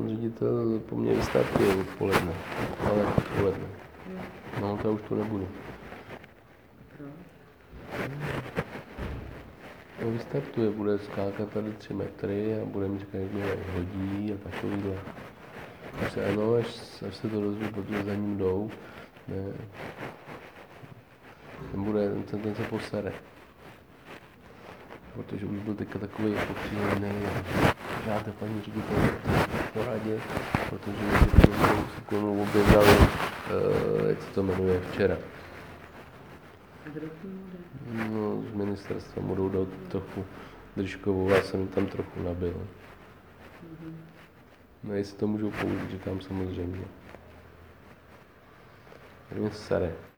ředitel po mně vystartuje odpoledne, ale odpoledne. No, to už tu nebudu. No, vystartuje, bude skákat tady 3 metry a bude mi říkat, jak mě hodí a takovýhle. Až se to dozví, protože za ním jdou, ne. Ten se posere. Protože už byl teďka takový jako příjemný, žádné paní ředitel poradě, protože mě tu konu objednali, jak se to jmenuje, včera. No, z ministerstva mu jdou dát trochu držkovou, já jsem tam trochu nabil. No, jestli to můžou použít, říkám samozřejmě. Mě sere.